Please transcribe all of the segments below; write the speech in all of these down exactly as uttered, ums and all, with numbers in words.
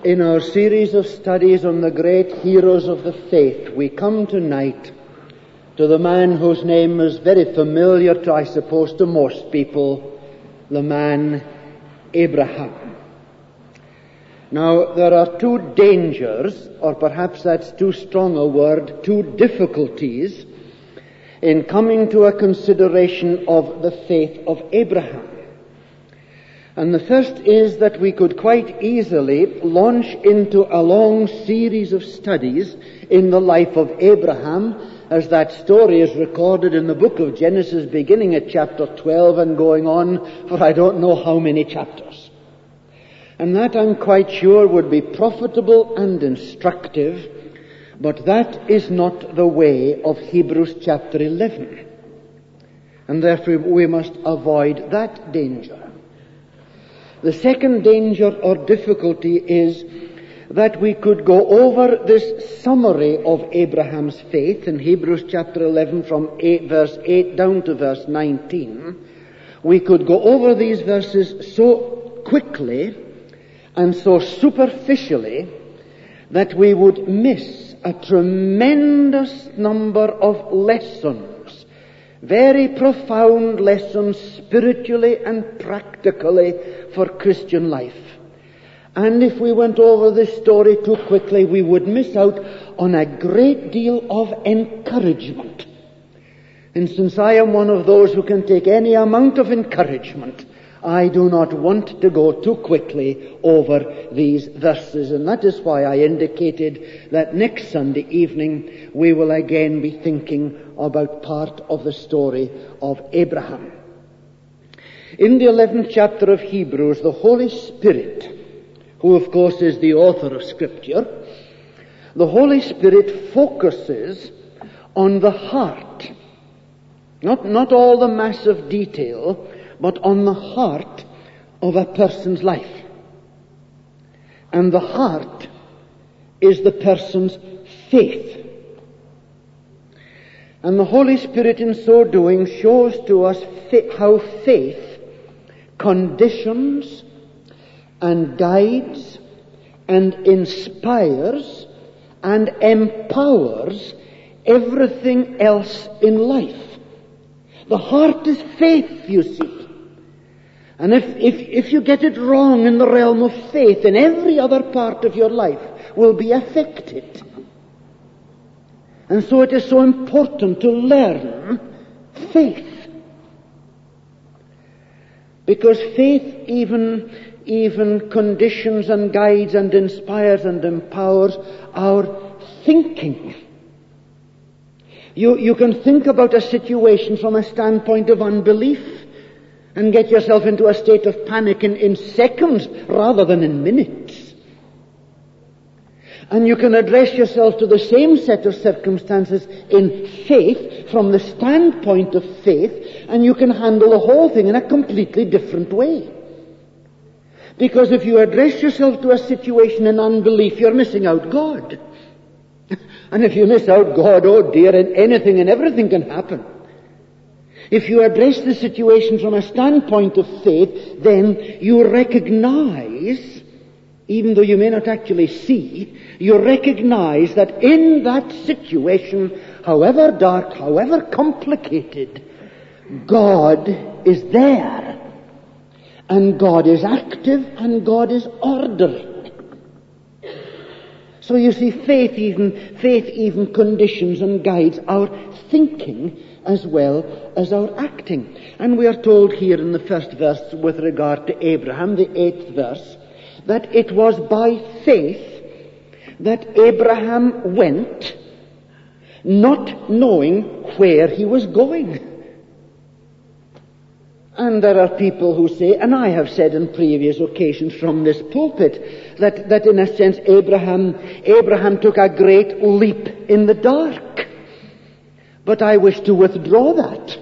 In our series of studies on the great heroes of the faith, we come tonight to the man whose name is very familiar to, I suppose, to most people, the man Abraham. Now, there are two dangers, or perhaps that's too strong a word, two difficulties in coming to a consideration of the faith of Abraham. And the first is that we could quite easily launch into a long series of studies in the life of Abraham, as that story is recorded in the book of Genesis, beginning at chapter twelve and going on for I don't know how many chapters. And that, I'm quite sure, would be profitable and instructive, but that is not the way of Hebrews chapter eleven. And therefore we must avoid that danger. The second danger or difficulty is that we could go over this summary of Abraham's faith in Hebrews chapter eleven from eight, verse eight down to verse nineteen. We could go over these verses so quickly and so superficially that we would miss a tremendous number of lessons, very profound lessons spiritually and practically for Christian life. And if we went over this story too quickly, we would miss out on a great deal of encouragement. And since I am one of those who can take any amount of encouragement, I do not want to go too quickly over these verses. And that is why I indicated that next Sunday evening we will again be thinking about part of the story of Abraham. In the eleventh chapter of Hebrews, the Holy Spirit, who of course is the author of Scripture, the Holy Spirit focuses on the heart. Not, not all the mass of detail, but on the heart of a person's life. And the heart is the person's faith. And the Holy Spirit in so doing shows to us fa- how faith conditions and guides and inspires and empowers everything else in life. The heart is faith, you see. And if, if, if you get it wrong in the realm of faith, then every other part of your life will be affected. And so it is so important to learn faith. Because faith even, even conditions and guides and inspires and empowers our thinking. You, you can think about a situation from a standpoint of unbelief and get yourself into a state of panic in, in seconds rather than in minutes. And you can address yourself to the same set of circumstances in faith, from the standpoint of faith, and you can handle the whole thing in a completely different way. Because if you address yourself to a situation in unbelief, you're missing out God. And if you miss out God, oh dear, and anything and everything can happen. If you address the situation from a standpoint of faith, then you recognize, even though you may not actually see, you recognize that in that situation, however dark, however complicated, God is there. And God is active and God is ordering. So you see, faith even, faith even conditions and guides our thinking as well as our acting. And we are told here in the first verse with regard to Abraham, the eighth verse, that it was by faith that Abraham went, not knowing where he was going. And there are people who say, and I have said on previous occasions from this pulpit, that, that in a sense Abraham, Abraham took a great leap in the dark. But I wish to withdraw that.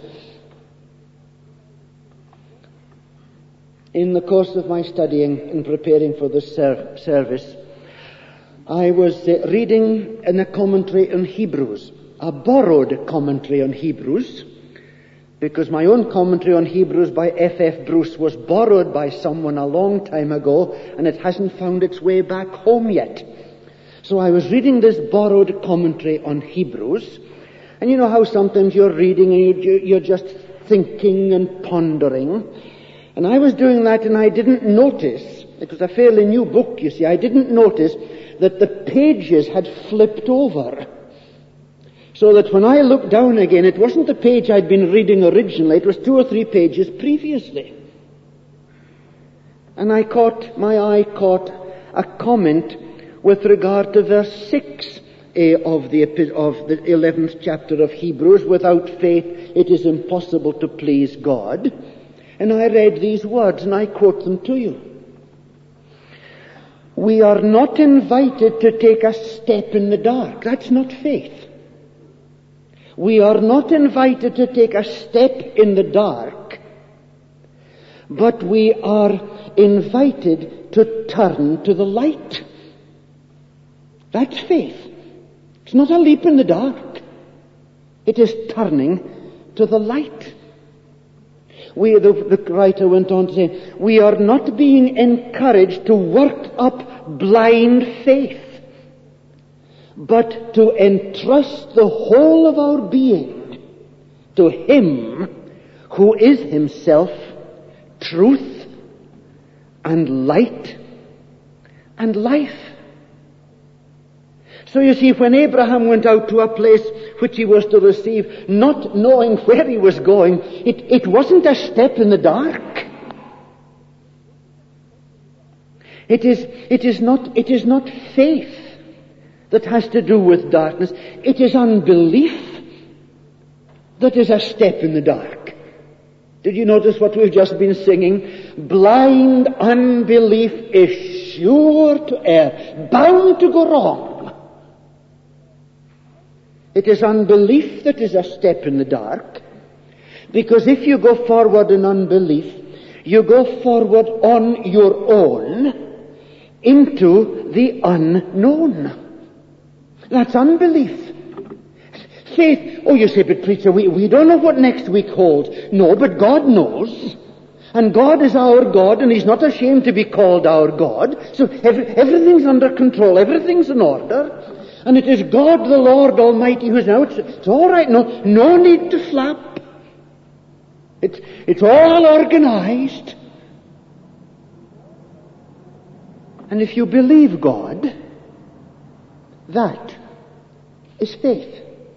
In the course of my studying and preparing for this ser- service, I was uh, reading in a commentary on Hebrews, a borrowed commentary on Hebrews, because my own commentary on Hebrews by F F Bruce was borrowed by someone a long time ago, and it hasn't found its way back home yet. So I was reading this borrowed commentary on Hebrews, and you know how sometimes you're reading and you're just thinking and pondering. And I was doing that, and I didn't notice, it was a fairly new book, you see, I didn't notice that the pages had flipped over. So that when I looked down again, it wasn't the page I'd been reading originally, it was two or three pages previously. And I caught, my eye caught a comment with regard to verse six eh, of the of the eleventh chapter of Hebrews, without faith it is impossible to please God. And I read these words, and I quote them to you. We are not invited to take a step in the dark. That's not faith. We are not invited to take a step in the dark, but we are invited to turn to the light. That's faith. It's not a leap in the dark. It is turning to the light. We, the, the writer went on to say, we are not being encouraged to work up blind faith, but to entrust the whole of our being to Him who is Himself truth and light and life. So you see, when Abraham went out to a place which he was to receive, not knowing where he was going, it, it wasn't a step in the dark. It is, it is not, it is not faith that has to do with darkness. It is unbelief that is a step in the dark. Did you notice what we've just been singing? Blind unbelief is sure to err, bound to go wrong. It is unbelief that is a step in the dark, because if you go forward in unbelief, you go forward on your own into the unknown. That's unbelief. Faith, oh, you say, but preacher, we, we don't know what next week holds. No, but God knows. And God is our God, and He's not ashamed to be called our God. So every, everything's under control, everything's in order. And it is God the Lord Almighty who's now, it's, it's all right, no, no need to flap. It's, it's all organized. And if you believe God, that is faith.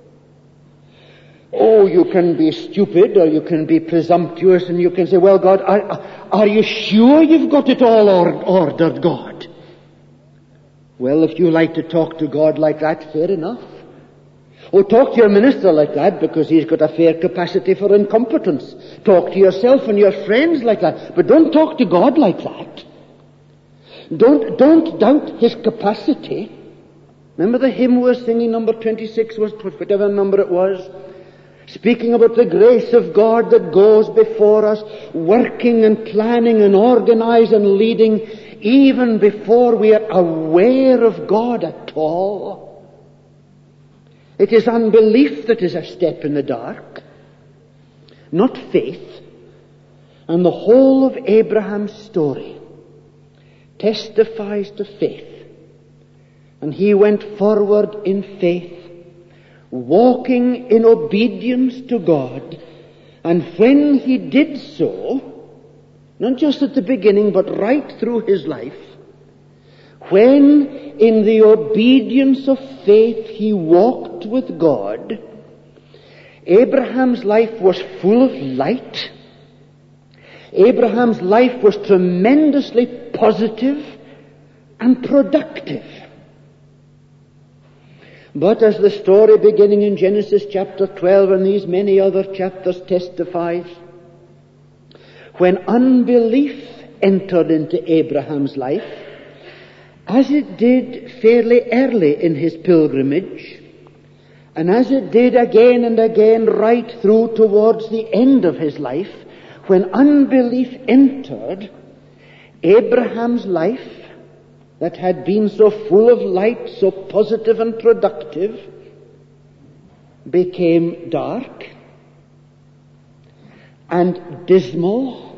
Oh, you can be stupid or you can be presumptuous and you can say, well, God, are, are you sure you've got it all or, ordered, God? Well, if you like to talk to God like that, fair enough. Or talk to your minister like that because he's got a fair capacity for incompetence. Talk to yourself and your friends like that. But don't talk to God like that. Don't, don't doubt His capacity. Remember the hymn we were singing, number twenty-six, was whatever number it was? Speaking about the grace of God that goes before us, working and planning and organizing and leading, even before we are aware of God at all. It is unbelief that is a step in the dark, not faith. And the whole of Abraham's story testifies to faith. And he went forward in faith, walking in obedience to God. And when he did so, not just at the beginning, but right through his life, when in the obedience of faith he walked with God, Abraham's life was full of light. Abraham's life was tremendously positive and productive. But as the story beginning in Genesis chapter twelve and these many other chapters testifies, when unbelief entered into Abraham's life, as it did fairly early in his pilgrimage, and as it did again and again right through towards the end of his life, when unbelief entered, Abraham's life, that had been so full of light, so positive and productive, became dark. and dismal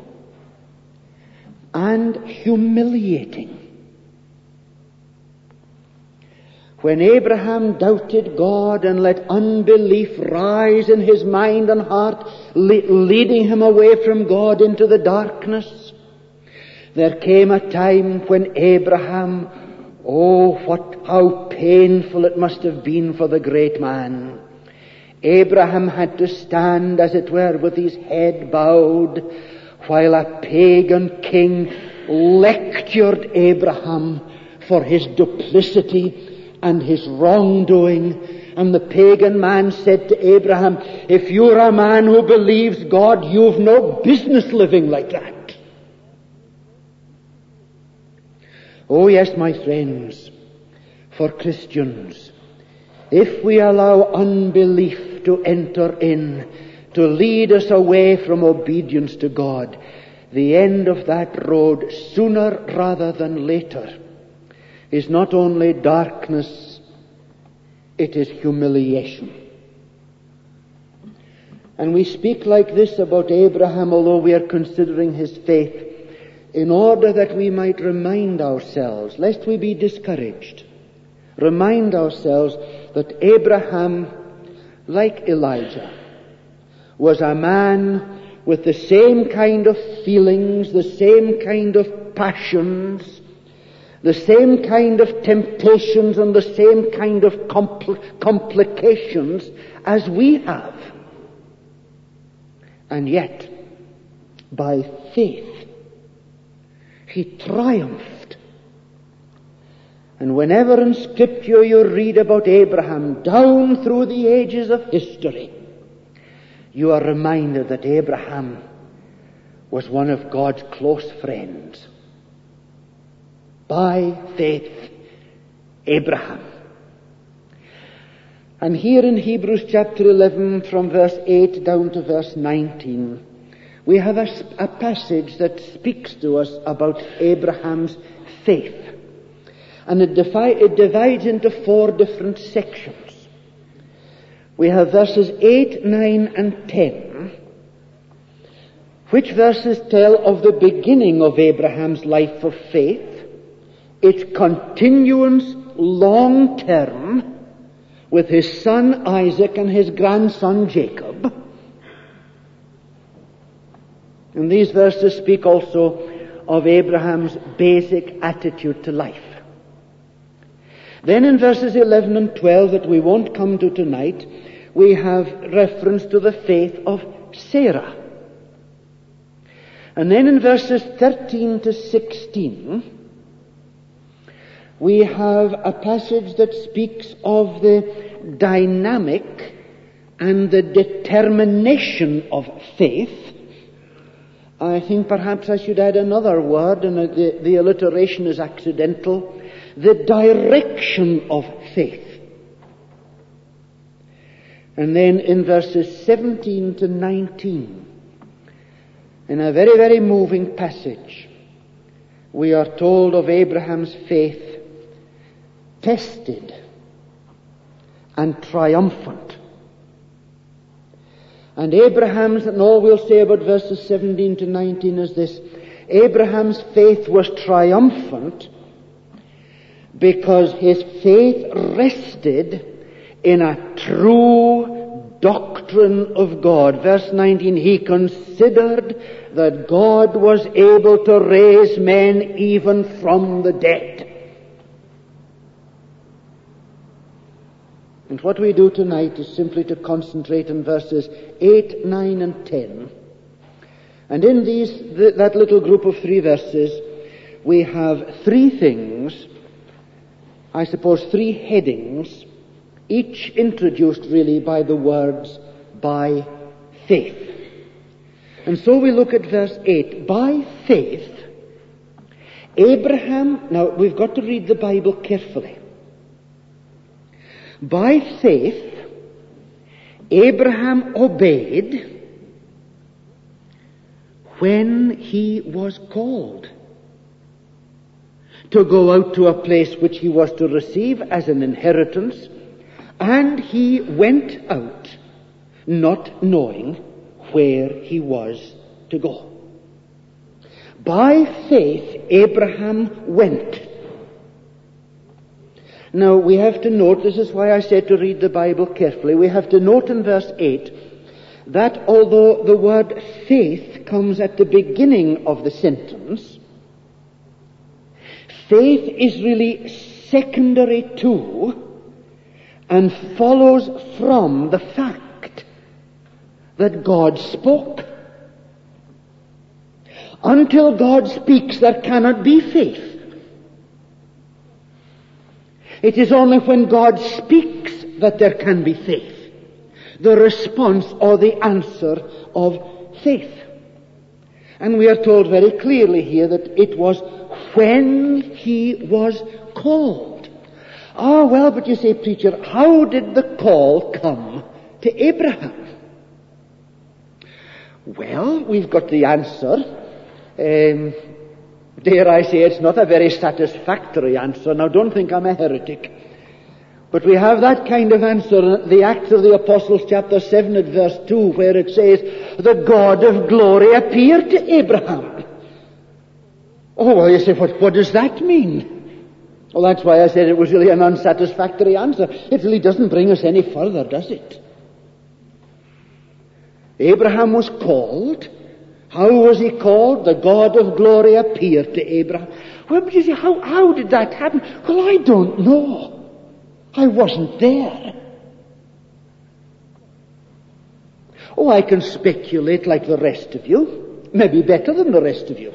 and humiliating. When Abraham doubted God and let unbelief rise in his mind and heart, le- leading him away from God into the darkness, there came a time when Abraham, oh, what, how painful it must have been for the great man. Abraham had to stand, as it were, with his head bowed, while a pagan king lectured Abraham for his duplicity and his wrongdoing. And the pagan man said to Abraham, if you're a man who believes God, you've no business living like that. Oh yes, my friends, for Christians, if we allow unbelief to enter in, to lead us away from obedience to God, the end of that road, sooner rather than later, is not only darkness, it is humiliation. And we speak like this about Abraham, although we are considering his faith, in order that we might remind ourselves, lest we be discouraged, remind ourselves that Abraham, like Elijah, was a man with the same kind of feelings, the same kind of passions, the same kind of temptations and the same kind of compl- complications as we have. And yet, by faith, he triumphed. And whenever in Scripture you read about Abraham, down through the ages of history, you are reminded that Abraham was one of God's close friends. By faith, Abraham. And here in Hebrews chapter eleven, from verse eight down to verse nineteen, we have a, a passage that speaks to us about Abraham's faith. And it, defi- it divides into four different sections. We have verses eight, nine, and ten, which verses tell of the beginning of Abraham's life of faith, its continuance long term with his son Isaac and his grandson Jacob. And these verses speak also of Abraham's basic attitude to life. Then in verses eleven and twelve, that we won't come to tonight, we have reference to the faith of Sarah. And then in verses thirteen to sixteen, we have a passage that speaks of the dynamic and the determination of faith. I think perhaps I should add another word, and the, the alliteration is accidental. The direction of faith. And then in verses seventeen to nineteen, in a very, very moving passage, we are told of Abraham's faith tested and triumphant. And Abraham's, and all we'll say about verses seventeen to nineteen is this: Abraham's faith was triumphant because his faith rested in a true doctrine of God. Verse nineteen, he considered that God was able to raise men even from the dead. And what we do tonight is simply to concentrate on verses eight, nine, and ten. And in these, th- that little group of three verses, we have three things, I suppose three headings, each introduced really by the words, by faith. And so we look at verse eight. By faith, Abraham, now we've got to read the Bible carefully. By faith, Abraham obeyed when he was called to go out to a place which he was to receive as an inheritance, and he went out not knowing where he was to go. By faith, Abraham went. Now, we have to note, this is why I said to read the Bible carefully, we have to note in verse eight that although the word faith comes at the beginning of the sentence, faith is really secondary to and follows from the fact that God spoke. Until God speaks, there cannot be faith. It is only when God speaks that there can be faith. The response or the answer of faith. And we are told very clearly here that it was when he was called. Ah, well, but you say, preacher, how did the call come to Abraham? Well, we've got the answer. Um, dare I say it's not a very satisfactory answer. Now, don't think I'm a heretic. But we have that kind of answer in the Acts of the Apostles, chapter seven at verse two, where it says, the God of glory appeared to Abraham. Oh, well, you say, what, what does that mean? Well, that's why I said it was really an unsatisfactory answer. It really doesn't bring us any further, does it? Abraham was called. How was he called? The God of glory appeared to Abraham. Well, but you see, how, how did that happen? Well, I don't know. I wasn't there. Oh, I can speculate like the rest of you. Maybe better than the rest of you.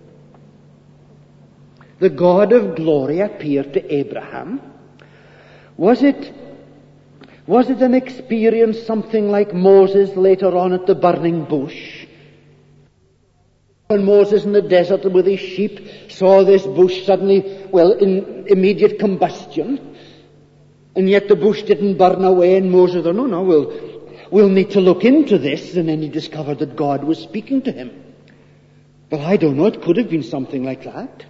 The God of glory appeared to Abraham. Was it, was it an experience something like Moses later on at the burning bush? When Moses in the desert with his sheep saw this bush suddenly, well, in immediate combustion, and yet the bush didn't burn away, and Moses thought, no, no, we'll, we'll need to look into this, and then he discovered that God was speaking to him. But I don't know, it could have been something like that.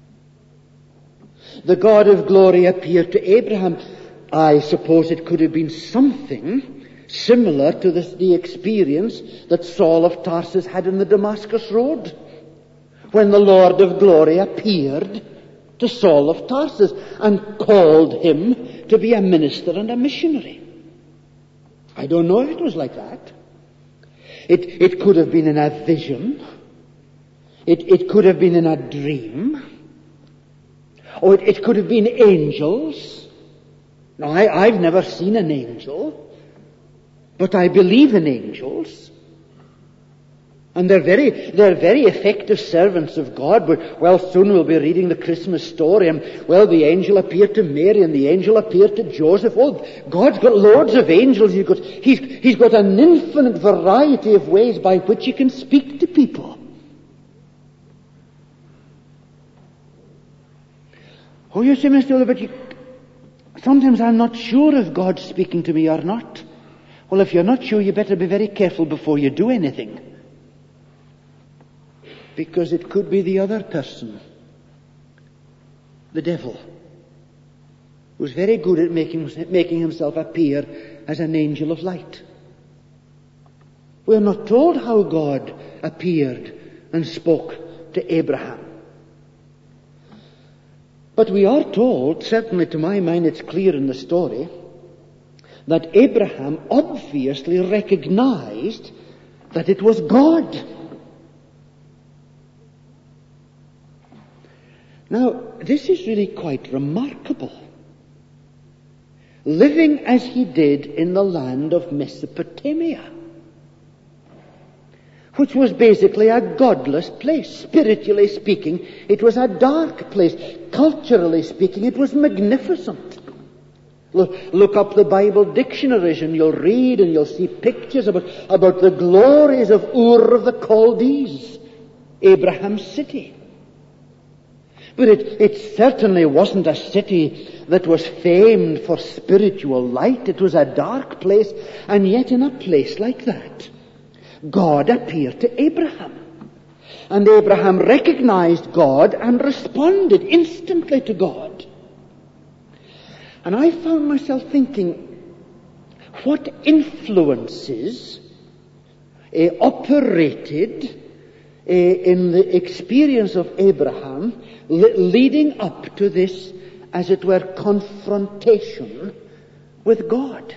The God of glory appeared to Abraham. I suppose it could have been something similar to this, the experience that Saul of Tarsus had in the Damascus Road, when the Lord of glory appeared to Saul of Tarsus and called him to be a minister and a missionary. I don't know if it was like that. It, it could have been in a vision. It, it could have been in a dream. Or it, it could have been angels. Now, I, I've never seen an angel, but I believe in angels. And they're very, they're very effective servants of God. But, well, soon we'll be reading the Christmas story, and, well, the angel appeared to Mary, and the angel appeared to Joseph. Oh, God's got loads of angels. He's got, he's, he's got an infinite variety of ways by which he can speak to people. Oh, you see, Mister Oliver, but you, sometimes I'm not sure if God's speaking to me or not. Well, if you're not sure, you better be very careful before you do anything. Because it could be the other person, the devil, who's very good at making, making himself appear as an angel of light. We're not told how God appeared and spoke to Abraham. But we are told, certainly to my mind it's clear in the story, that Abraham obviously recognized that it was God. Now, this is really quite remarkable. Living as he did in the land of Mesopotamia, which was basically a godless place. Spiritually speaking, it was a dark place. Culturally speaking, it was magnificent. Look, look up the Bible dictionaries and you'll read and you'll see pictures about, about the glories of Ur of the Chaldees, Abraham's city. But it, it certainly wasn't a city that was famed for spiritual light. It was a dark place, and yet in a place like that, God appeared to Abraham. And Abraham recognized God and responded instantly to God. And I found myself thinking, what influences uh, operated uh, in the experience of Abraham, le- leading up to this, as it were, confrontation with God.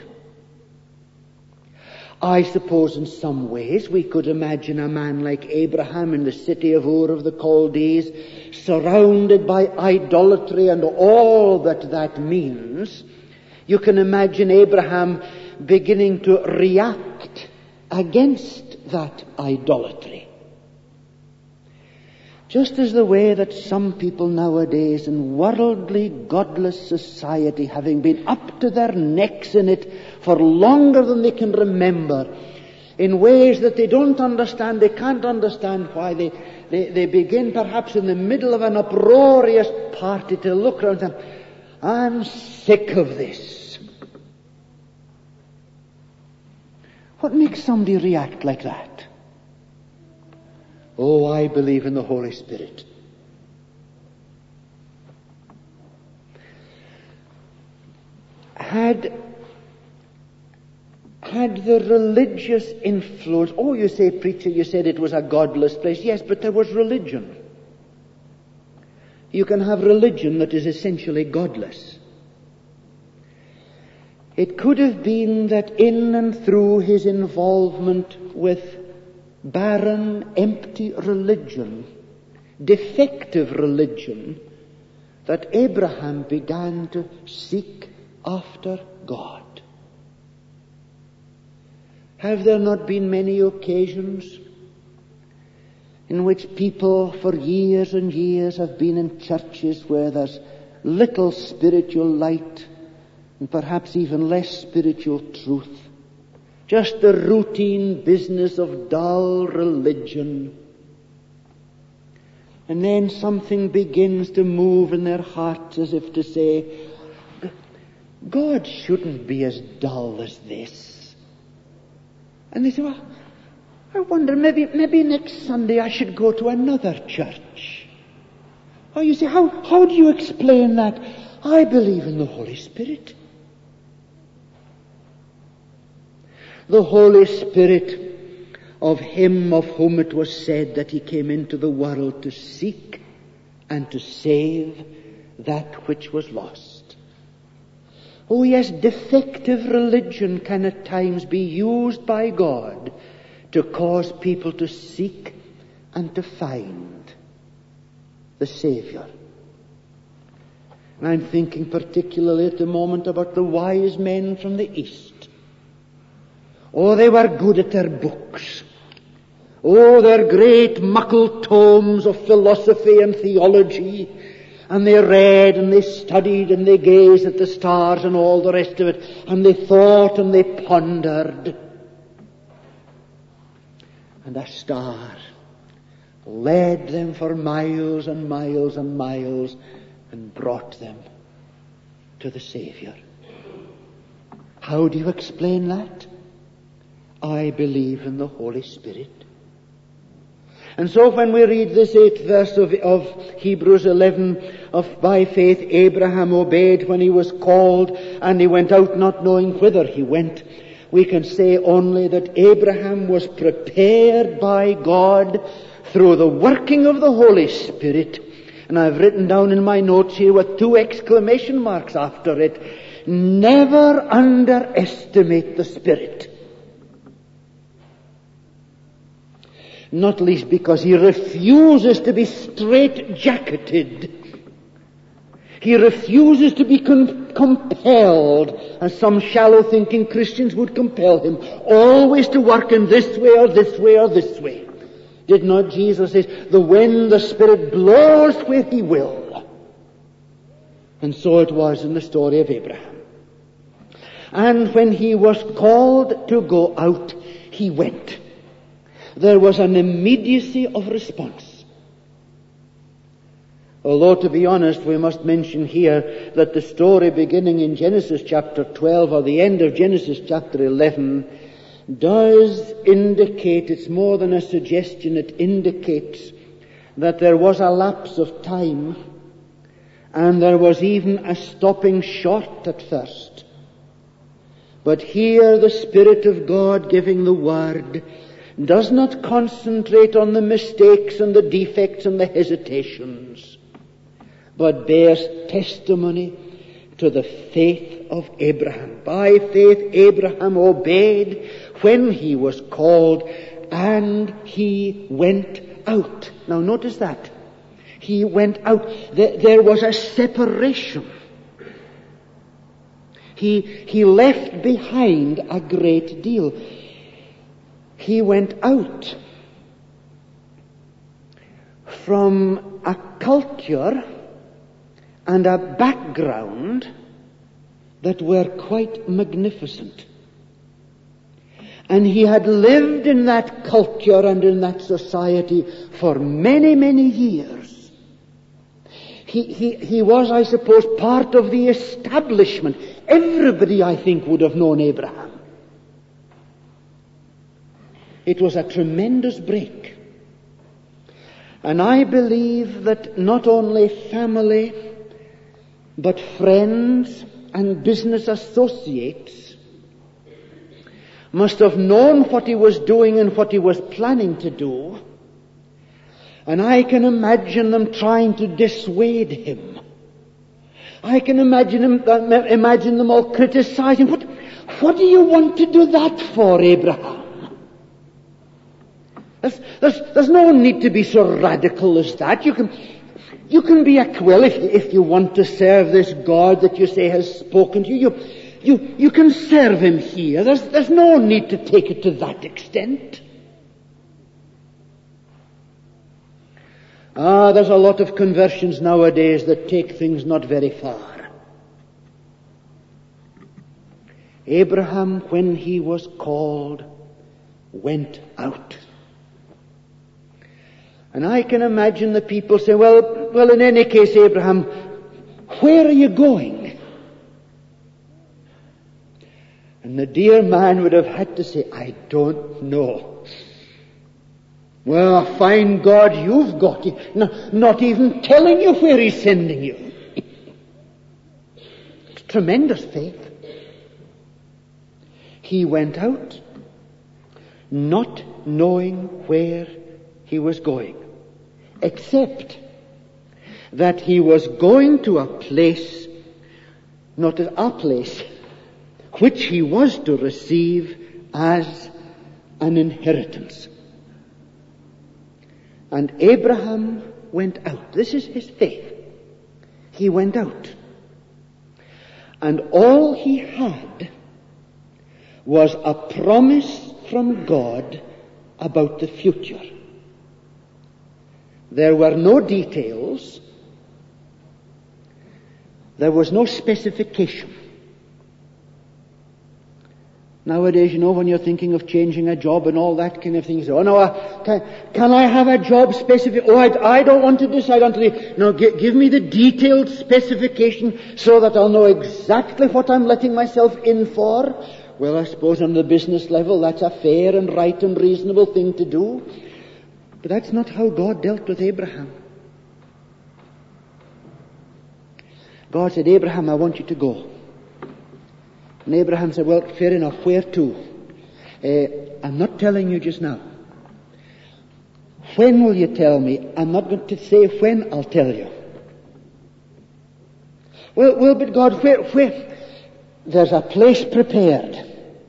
I suppose in some ways we could imagine a man like Abraham in the city of Ur of the Chaldees, surrounded by idolatry and all that that means. You can imagine Abraham beginning to react against that idolatry. Just as the way that some people nowadays in worldly, godless society, having been up to their necks in it for longer than they can remember, in ways that they don't understand, they can't understand why, they, they, they begin perhaps in the middle of an uproarious party to look around and say, I'm sick of this. What makes somebody react like that? Oh, I believe in the Holy Spirit. Had, had the religious influence, oh, you say, preacher, you said it was a godless place. Yes, but there was religion. You can have religion that is essentially godless. It could have been that in and through his involvement with barren, empty religion, defective religion, that Abraham began to seek after God. Have there not been many occasions in which people for years and years have been in churches where there's little spiritual light and perhaps even less spiritual truth? Just the routine business of dull religion. And then something begins to move in their hearts as if to say, God shouldn't be as dull as this. And they say, well, I wonder, maybe, maybe next Sunday I should go to another church. Oh, you say, how, how do you explain that? I believe in the Holy Spirit. The Holy Spirit of Him of whom it was said that He came into the world to seek and to save that which was lost. Oh yes, defective religion can at times be used by God to cause people to seek and to find the Savior. And I'm thinking particularly at the moment about the wise men from the East. Oh, they were good at their books. Oh, their great muckle tomes of philosophy and theology. And they read and they studied and they gazed at the stars and all the rest of it. And they thought and they pondered. And a star led them for miles and miles and miles and brought them to the Savior. How do you explain that? I believe in the Holy Spirit. And so when we read this eighth verse of, of Hebrews eleven, of by faith Abraham obeyed when he was called, and he went out not knowing whither he went, we can say only that Abraham was prepared by God through the working of the Holy Spirit. And I've written down in my notes here with two exclamation marks after it, never underestimate the Spirit. Not least because he refuses to be straight-jacketed. He refuses to be com- compelled, as some shallow-thinking Christians would compel him, always to work in this way or this way or this way. Did not Jesus say, the when the Spirit blows where He will? And so it was in the story of Abraham. And when he was called to go out, he went. There was an immediacy of response. Although, to be honest, we must mention here that the story beginning in Genesis chapter twelve or the end of Genesis chapter eleven does indicate, it's more than a suggestion, it indicates that there was a lapse of time and there was even a stopping short at first. But here the Spirit of God giving the word does not concentrate on the mistakes and the defects and the hesitations, but bears testimony to the faith of Abraham. By faith Abraham obeyed when he was called, and he went out. Now notice that. He went out. There, there was a separation. He, he left behind a great deal. He went out from a culture and a background that were quite magnificent. And he had lived in that culture and in that society for many, many years. He, he, he was, I suppose, part of the establishment. Everybody, I think, would have known Abraham. It was a tremendous break. And I believe that not only family, but friends and business associates must have known what he was doing and what he was planning to do. And I can imagine them trying to dissuade him. I can imagine him, uh, imagine them all criticizing. What, what do you want to do that for, Abraham? There's, there's, there's no need to be so radical as that. You can, you can be a quill if, if you want to serve this God that you say has spoken to you. You, you, you can serve him here. There's, there's no need to take it to that extent. Ah, there's a lot of conversions nowadays that take things not very far. Abraham, when he was called, went out. And I can imagine the people say, well, well, in any case, Abraham, where are you going? And the dear man would have had to say, I don't know. Well, a fine God you've got, not, not even telling you where he's sending you. It's tremendous faith. He went out not knowing where he was going, except that he was going to a place, not a place, which he was to receive as an inheritance. And Abraham went out. This is his faith. He went out. And all he had was a promise from God about the future. There were no details. There was no specification. Nowadays, you know, when you're thinking of changing a job and all that kind of thing, you say, oh no, I, can, can I have a job specific? Oh, I, I don't want to decide until you, no, give, give me the detailed specification so that I'll know exactly what I'm letting myself in for. Well, I suppose on the business level, that's a fair and right and reasonable thing to do. But that's not how God dealt with Abraham. God said, Abraham, I want you to go. And Abraham said, well, fair enough, where to? Uh, I'm not telling you just now. When will you tell me? I'm not going to say when, I'll tell you. Well, well, but God, where, where? There's a place prepared.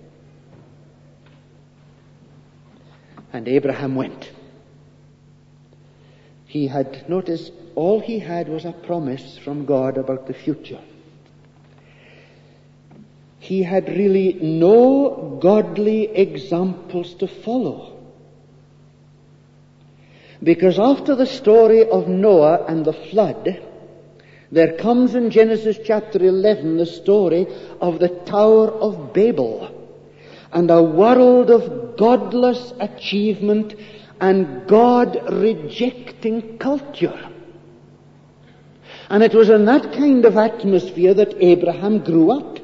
And Abraham went. He had, noticed, all he had was a promise from God about the future. He had really no godly examples to follow. Because after the story of Noah and the flood, there comes in Genesis chapter eleven the story of the Tower of Babel and a world of godless achievement and God-rejecting culture. And it was in that kind of atmosphere that Abraham grew up.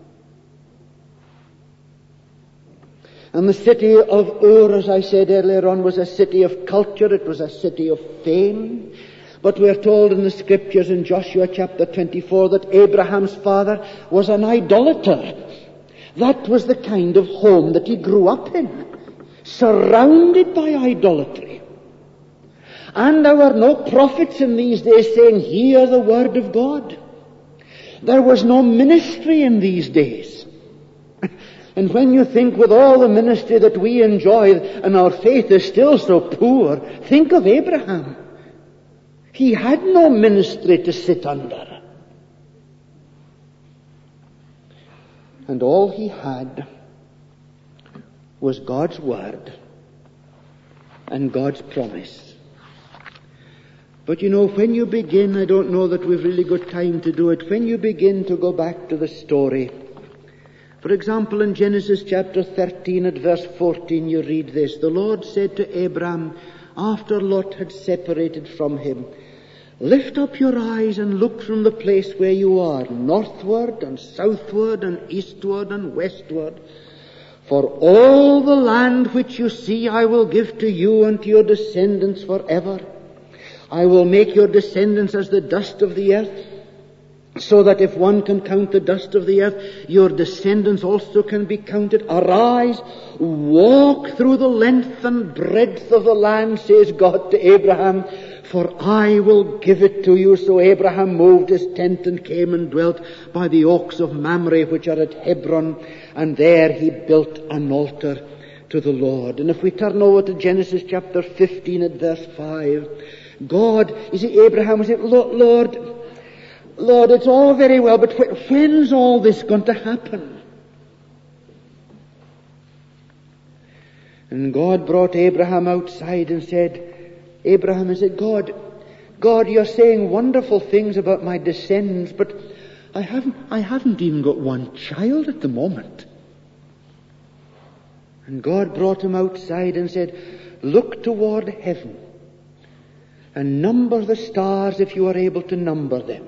And the city of Ur, as I said earlier on, was a city of culture. It was a city of fame. But we are told in the scriptures in Joshua chapter twenty-four that Abraham's father was an idolater. That was the kind of home that he grew up in. surrounded by idolatry. And there were no prophets in these days saying, hear the word of God. There was no ministry in these days. And when you think with all the ministry that we enjoy and our faith is still so poor, think of Abraham. He had no ministry to sit under. And all he had was God's word and God's promise. But you know, when you begin, I don't know that we've really got time to do it, when you begin to go back to the story, for example, in Genesis chapter thirteen at verse fourteen, you read this. The Lord said to Abraham, after Lot had separated from him, lift up your eyes and look from the place where you are, northward and southward and eastward and westward. For all the land which you see I will give to you and to your descendants forever. I will make your descendants as the dust of the earth, so that if one can count the dust of the earth, your descendants also can be counted. Arise, walk through the length and breadth of the land, says God to Abraham, for I will give it to you. So Abraham moved his tent and came and dwelt by the oaks of Mamre, which are at Hebron, and there he built an altar to the Lord. And if we turn over to Genesis chapter fifteen at verse five, God, you see, Abraham was saying, Lord, Lord, it's all very well, but when's all this going to happen? And God brought Abraham outside and said, Abraham, he said, God, God, you're saying wonderful things about my descendants, but I haven't, I haven't even got one child at the moment. And God brought him outside and said, look toward heaven and number the stars if you are able to number them.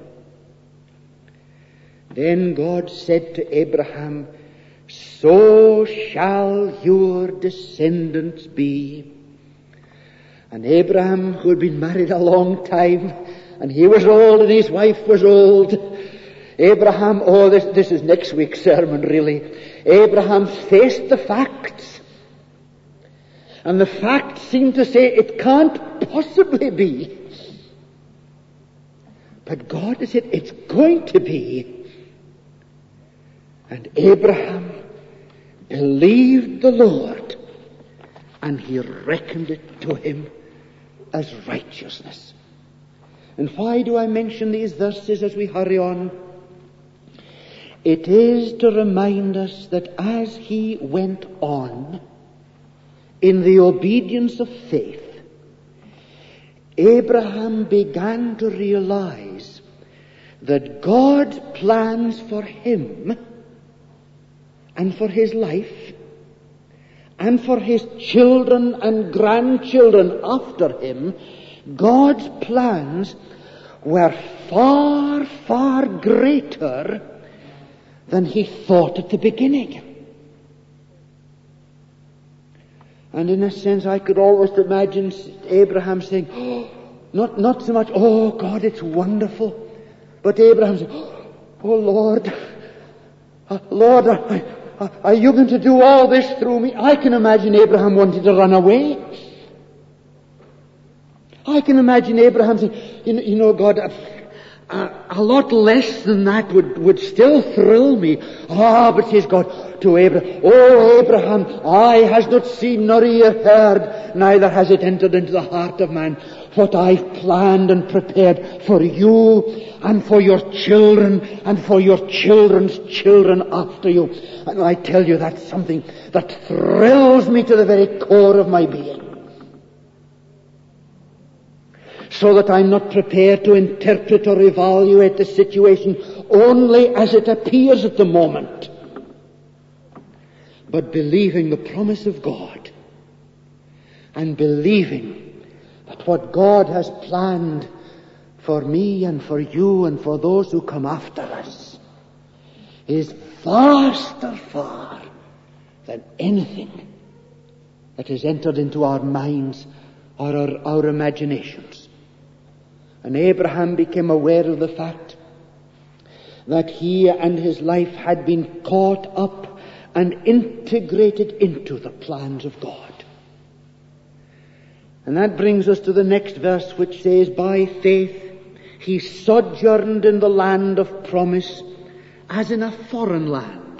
Then God said to Abraham, so shall your descendants be. And Abraham, who had been married a long time, and he was old and his wife was old, Abraham, oh, this, this is next week's sermon really. Abraham faced the facts. And the facts seemed to say it can't possibly be. But God has said it's going to be. And Abraham believed the Lord, and he reckoned it to him as righteousness. And why do I mention these verses as we hurry on? It is to remind us that as he went on in the obedience of faith, Abraham began to realize that God's plans for him and for his life and for his children and grandchildren after him, God's plans were far, far greater than he thought at the beginning. And in a sense, I could almost imagine Abraham saying, oh, not, not so much, oh God, it's wonderful, but Abraham saying, oh Lord, uh, Lord, are, are you going to do all this through me? I can imagine Abraham wanting to run away. I can imagine Abraham saying, you know, you know God, uh, uh, a lot less than that would, would still thrill me. Ah, but says God to Abraham, oh Abraham, eye has not seen nor ear heard, neither has it entered into the heart of man what I've planned and prepared for you and for your children and for your children's children after you. And I tell you, that's something that thrills me to the very core of my being. So that I'm not prepared to interpret or evaluate the situation only as it appears at the moment, but believing the promise of God and believing that what God has planned for me and for you and for those who come after us is vaster far than anything that has entered into our minds or our, our imaginations. And Abraham became aware of the fact that he and his life had been caught up and integrated into the plans of God. And that brings us to the next verse, which says, by faith he sojourned in the land of promise as in a foreign land,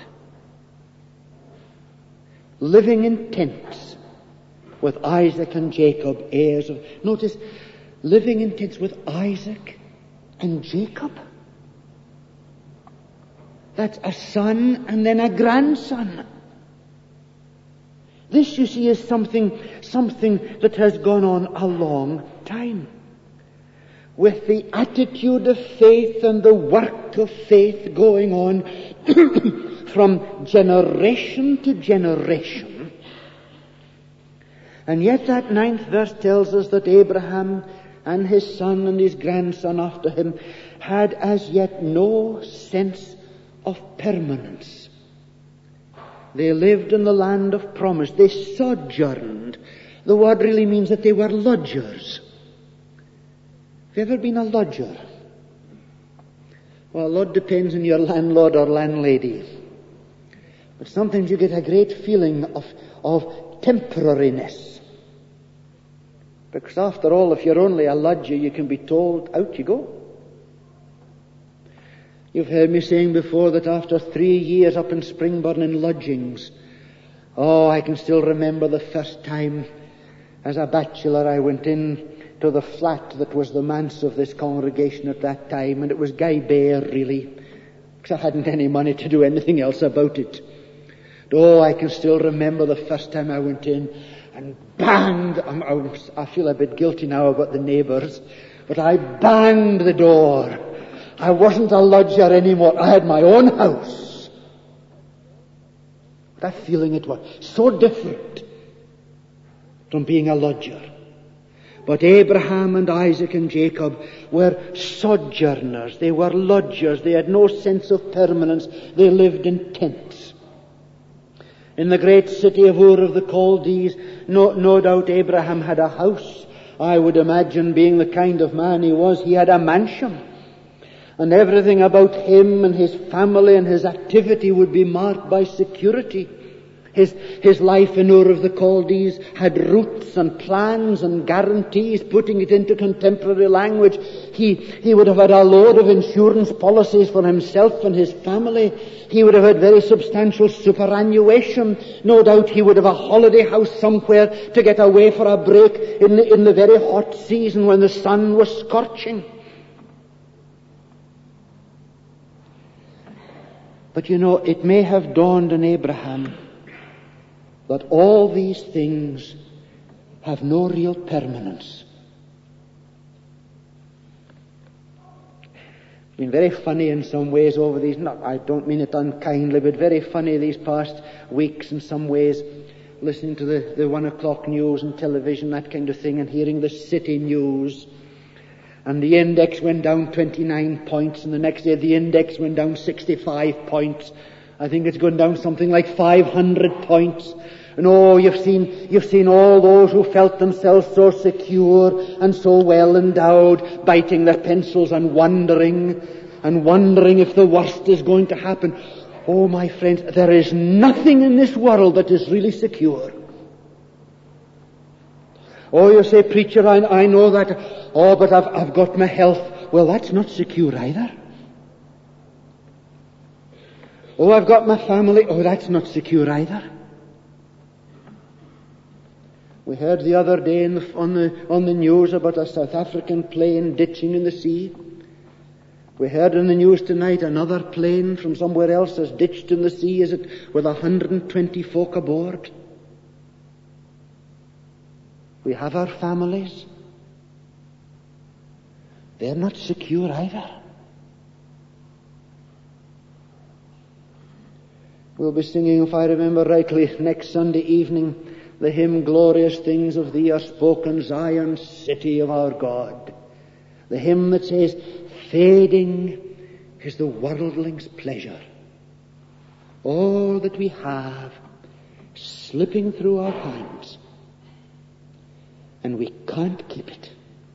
living in tents with Isaac and Jacob, heirs of... Notice, living in tents with Isaac and Jacob. That's a son and then a grandson. This, you see, is something, something that has gone on a long time. With the attitude of faith and the work of faith going on from generation to generation. And yet that ninth verse tells us that Abraham and his son and his grandson after him had as yet no sense of permanence. They lived in the land of promise. They sojourned. The word really means that they were lodgers. Have you ever been a lodger? Well, a lot depends on your landlord or landlady. But sometimes you get a great feeling of, of temporariness. Because after all, if you're only a lodger, you can be told, out you go. You've heard me saying before that after three years up in Springburn in lodgings, oh, I can still remember the first time as a bachelor I went in to the flat that was the manse of this congregation at that time, and it was Guy Bear, really, because I hadn't any money to do anything else about it. Oh, I can still remember the first time I went in and banged. I'm, I'm, I feel a bit guilty now about the neighbours, but I banged the door. I wasn't a lodger anymore. I had my own house. That feeling it was so different from being a lodger. But Abraham and Isaac and Jacob were sojourners. They were lodgers. They had no sense of permanence. They lived in tents. In the great city of Ur of the Chaldees, no, no doubt Abraham had a house. I would imagine, being the kind of man he was, he had a mansion. And everything about him and his family and his activity would be marked by security. His, his life in Ur of the Chaldees had roots and plans and guarantees. Putting it into contemporary language, he, he would have had a load of insurance policies for himself and his family. He would have had very substantial superannuation. No doubt he would have a holiday house somewhere to get away for a break in the, in the very hot season when the sun was scorching. But you know, it may have dawned on Abraham that all these things have no real permanence. It's been very funny in some ways over these, not, I don't mean it unkindly, but very funny these past weeks in some ways, listening to the, the one o'clock news and television, that kind of thing, and hearing the city news. And the index went down twenty-nine points, and the next day the index went down sixty-five points. I think it's gone down something like five hundred points. And oh, you've seen, you've seen all those who felt themselves so secure and so well endowed, biting their pencils and wondering, and wondering if the worst is going to happen. Oh, my friends, there is nothing in this world that is really secure. Oh, you say, preacher, I, I know that. Oh, but I've, I've got my health. Well, that's not secure either. Oh, I've got my family. Oh, that's not secure either. We heard the other day in the, on the on the news about a South African plane ditching in the sea. We heard in the news tonight another plane from somewhere else has ditched in the sea, is it, with one hundred twenty folk aboard. We have our families. They're not secure either. We'll be singing, if I remember rightly, next Sunday evening, the hymn, Glorious Things of Thee Are Spoken, Zion, City of Our God. The hymn that says, fading is the worldling's pleasure. All that we have slipping through our hands, and we can't keep it.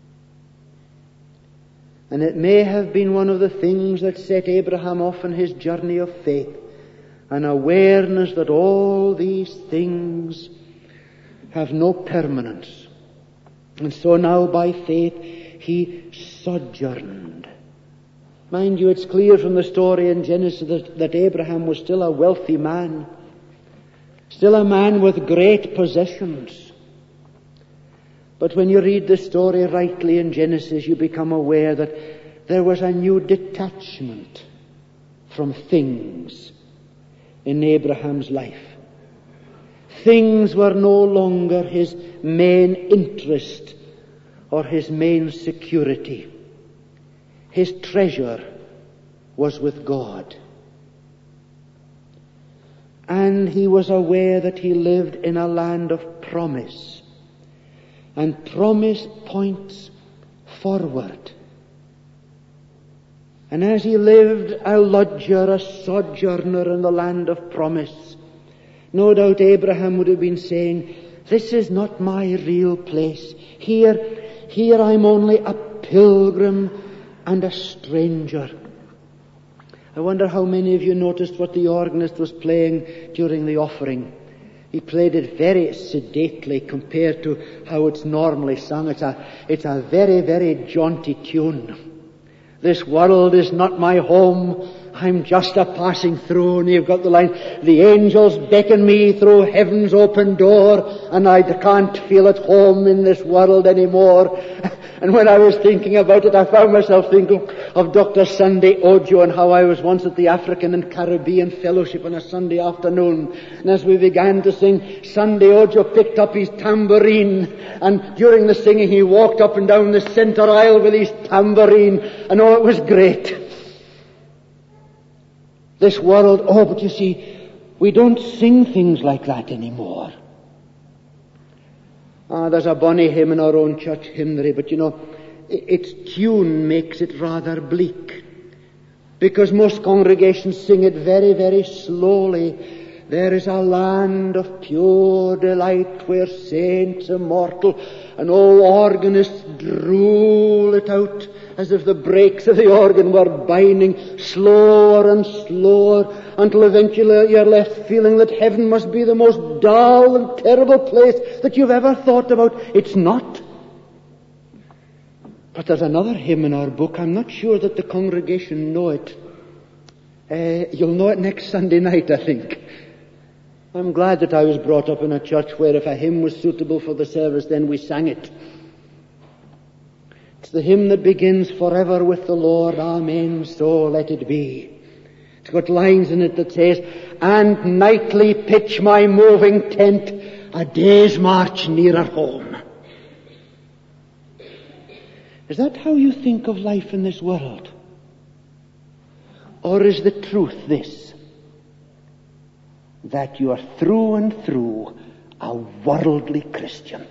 And it may have been one of the things that set Abraham off on his journey of faith, an awareness that all these things have no permanence. And so now by faith he sojourned. Mind you, it's clear from the story in Genesis that, that Abraham was still a wealthy man, still a man with great possessions. But when you read the story rightly in Genesis, you become aware that there was a new detachment from things in Abraham's life. Things were no longer his main interest or his main security. His treasure was with God. And he was aware that he lived in a land of promise. And promise points forward. And as he lived a lodger, a sojourner in the land of promise, no doubt Abraham would have been saying, this is not my real place. Here, here I'm only a pilgrim and a stranger. I wonder how many of you noticed what the organist was playing during the offering. He played it very sedately compared to how it's normally sung. It's a, it's a very, very jaunty tune. This world is not my home. I'm just a passing through. And you've got the line, the angels beckon me through heaven's open door, and I can't feel at home in this world anymore. And when I was thinking about it, I found myself thinking of Doctor Sunday Ojo and how I was once at the African and Caribbean Fellowship on a Sunday afternoon. And as we began to sing, Sunday Ojo picked up his tambourine, and during the singing he walked up and down the center aisle with his tambourine, and oh, it was great. This world, oh, but you see, we don't sing things like that anymore. Ah, there's a bonny hymn in our own church hymnary, but you know, its tune makes it rather bleak. Because most congregations sing it very, very slowly. There is a land of pure delight where saints immortal and old organists drool it out as if the brakes of the organ were binding slower and slower until eventually you're left feeling that heaven must be the most dull and terrible place that you've ever thought about. It's not. But there's another hymn in our book. I'm not sure that the congregation know it. Uh, you'll know it next Sunday night, I think. I'm glad that I was brought up in a church where if a hymn was suitable for the service, then we sang it. It's the hymn that begins, forever with the Lord, amen, so let it be. It's got lines in it that says, and nightly pitch my moving tent a day's march nearer home. Is that how you think of life in this world? Or is the truth this, that you are through and through a worldly Christian?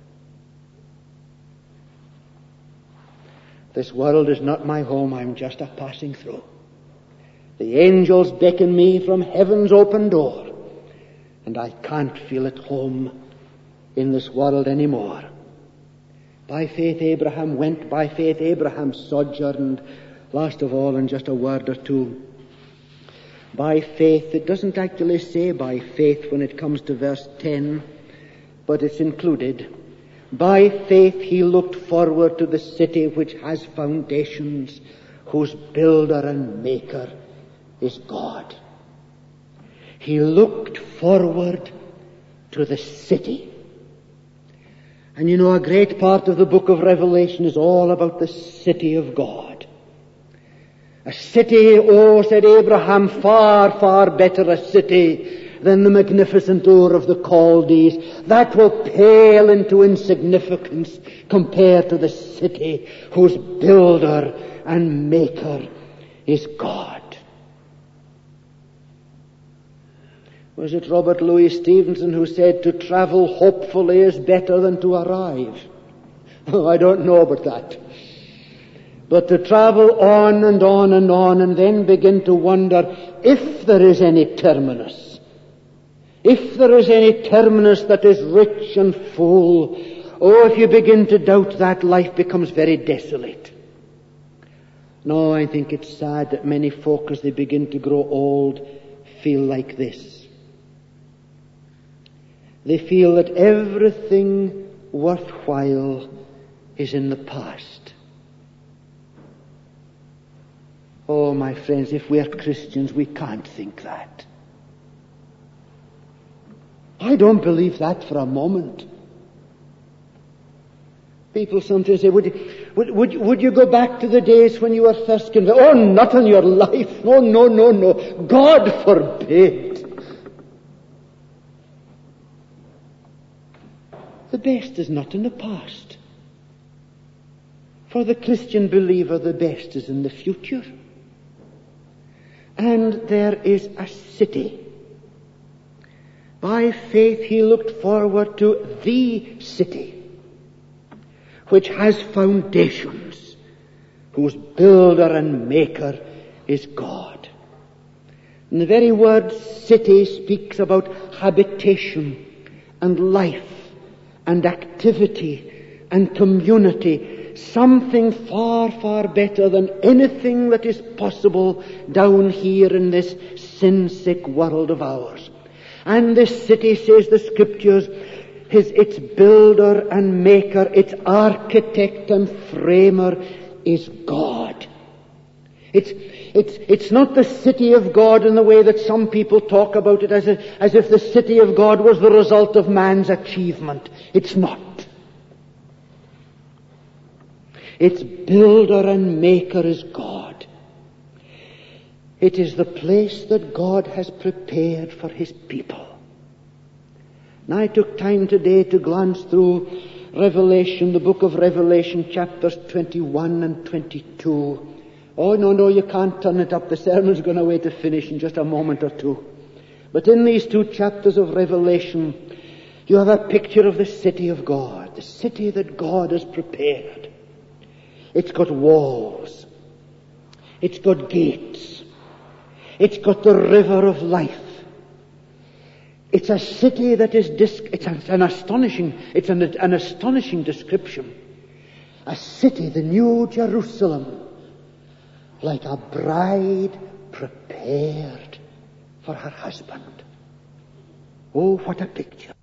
This world is not my home, I'm just a passing through. The angels beckon me from heaven's open door, and I can't feel at home in this world anymore. By faith Abraham went, by faith Abraham sojourned. Last of all, in just a word or two, by faith, it doesn't actually say by faith when it comes to verse ten, but it's included. By faith he looked forward to the city which has foundations, whose builder and maker is God. He looked forward to the city. And you know, a great part of the book of Revelation is all about the city of God. A city, oh, said Abraham, far, far better a city than the magnificent Ur of the Chaldees. That will pale into insignificance compared to the city whose builder and maker is God. Was it Robert Louis Stevenson who said, to travel hopefully is better than to arrive? Oh, I don't know about that. But to travel on and on and on and then begin to wonder if there is any terminus. If there is any terminus that is rich and full. Oh, if you begin to doubt that, life becomes very desolate. No, I think it's sad that many folk, as they begin to grow old, feel like this. They feel that everything worthwhile is in the past. Oh, my friends, if we're Christians, we can't think that. I don't believe that for a moment. People sometimes say, would you, would, would, would you go back to the days when you were first converted? Oh, not in your life. No, no, no, no. God forbid. The best is not in the past. For the Christian believer, the best is in the future. And there is a city. By faith he looked forward to the city, which has foundations, whose builder and maker is God. And the very word city speaks about habitation and life and activity and community, something far, far better than anything that is possible down here in this sin-sick world of ours. And this city, says the Scriptures, His, its builder and maker, its architect and framer is God. It's, it's, it's not the city of God in the way that some people talk about it, as if, as if the city of God was the result of man's achievement. It's not. Its builder and maker is God. It is the place that God has prepared for His people. And I took time today to glance through Revelation, the book of Revelation, chapters twenty-one and twenty-two. Oh, no, no, you can't turn it up. The sermon's going away to finish in just a moment or two. But in these two chapters of Revelation, you have a picture of the city of God, the city that God has prepared. It's got walls. It's got gates. It's got the river of life. It's a city that is, dis- it's an astonishing, it's an, an astonishing description. A city, the New Jerusalem, like a bride prepared for her husband. Oh, what a picture.